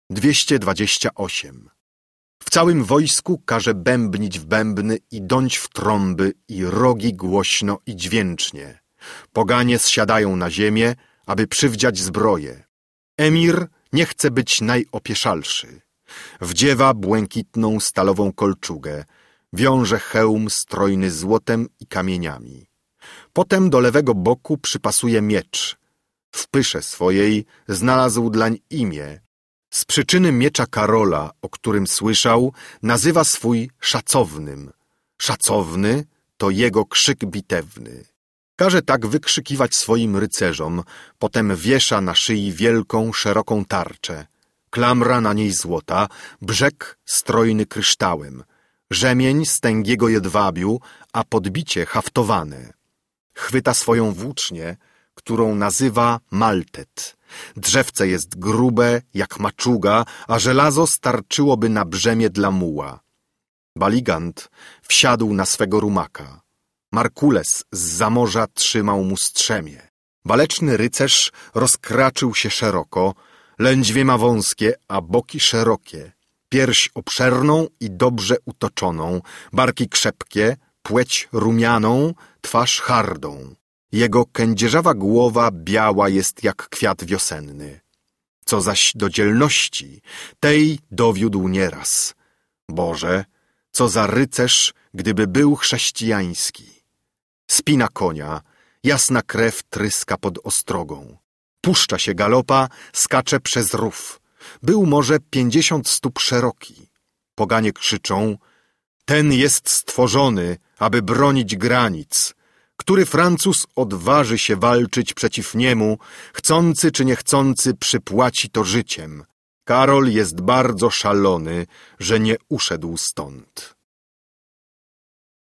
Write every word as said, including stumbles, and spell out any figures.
dwieście dwadzieścia osiem. W całym wojsku każe bębnić w bębny i dąć w trąby i rogi głośno i dźwięcznie. Poganie zsiadają na ziemię, aby przywdziać zbroję. Emir nie chce być najopieszalszy. Wdziewa błękitną stalową kolczugę, wiąże hełm strojny złotem i kamieniami. Potem do lewego boku przypasuje miecz. W pysze swojej znalazł dlań imię. Z przyczyny miecza Karola, o którym słyszał, nazywa swój szacownym. Szacowny to jego krzyk bitewny. Każe tak wykrzykiwać swoim rycerzom, potem wiesza na szyi wielką, szeroką tarczę. Klamra na niej złota, brzeg strojny kryształem, rzemień z tęgiego jedwabiu, a podbicie haftowane. Chwyta swoją włócznię, którą nazywa maltet. Drzewce jest grube jak maczuga, a żelazo starczyłoby na brzemię dla muła. Baligant wsiadł na swego rumaka. Markules z zamorza trzymał mu strzemię. Waleczny rycerz rozkraczył się szeroko, lędźwie ma wąskie, a boki szerokie, pierś obszerną i dobrze utoczoną, barki krzepkie, płeć rumianą, twarz hardą. Jego kędzierzawa głowa biała jest jak kwiat wiosenny. Co zaś do dzielności, tej dowiódł nieraz. Boże, co za rycerz, gdyby był chrześcijański. Spina konia, jasna krew tryska pod ostrogą. Puszcza się galopa, skacze przez rów. Był może pięćdziesiąt stóp szeroki. Poganie krzyczą: ten jest stworzony, aby bronić granic. Który Francuz odważy się walczyć przeciw niemu, chcący czy niechcący przypłaci to życiem. Karol jest bardzo szalony, że nie uszedł stąd.